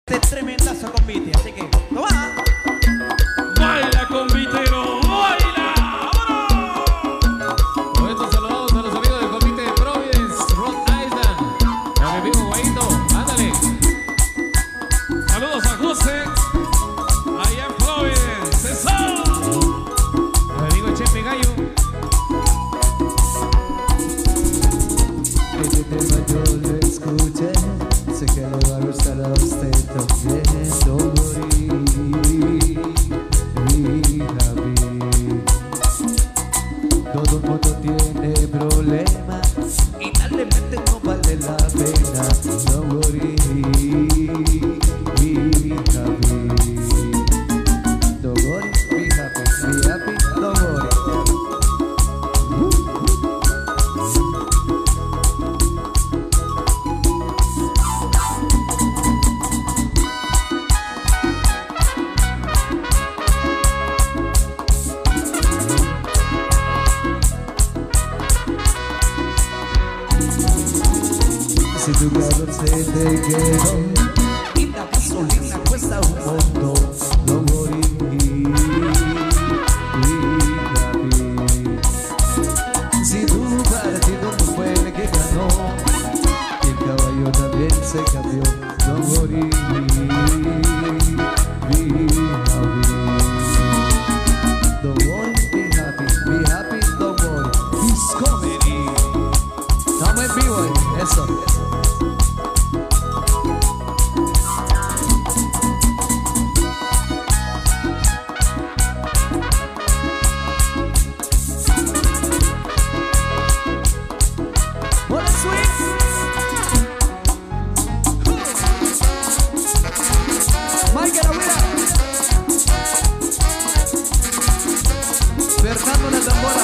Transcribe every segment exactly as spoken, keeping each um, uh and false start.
Este tremendazo convite, así que ¡no va! ¡Baila, convitero! ¡Baila! ¡Vámonos! Con estos saludos a los amigos del convite de Providence, Rhode Island. A mi amigo Guaito, ándale. Saludos a José, allá en Providence. ¡Eso! A mi amigo Chepe Gallo. Este tema yo lo escuché, sé que le va a gustar a usted también. Don't worry, be happy. Todo el mundo tiene problemas y darle mente no vale la pena. Don't worry, be happy. Don't worry, be happy, be happy, don't worry. Si tu carro se te quedó y la gasolina cuesta un montón, don't worry, be happy. Si tu partido no fue el que ganó y el caballo también se cambió, don't worry, be happy. Don't worry, be happy, be happy, don't worry. It's comedy. Estamos en vivo ahí, eso. What a sweet. Michael Abuela. Fernando la tambora.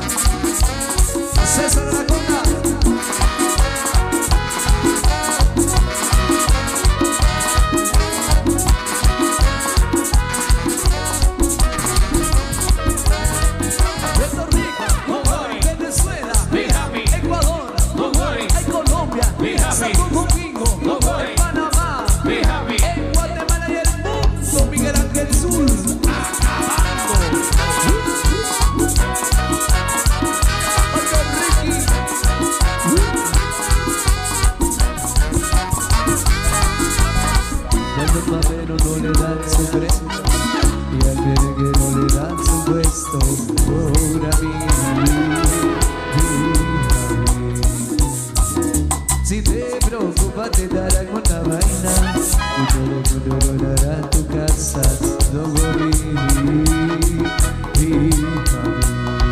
César la conga. Puerto Rico, Don't worry. Venezuela, Be happy. Ecuador, Don't worry. hay Colombia, Be happy. Santo Domingo, Don't worry. Panamá, Be happy. en Guatemala y el mundo, Miguel Ángel Sur, acabando. Otto Ricky. Cuando el mamero no le dan su premio y al merenguero le dan su puesto, por mí, si te preocupa te darán una vaina y todo el mundo adorará tu casa. Don't worry, be happy.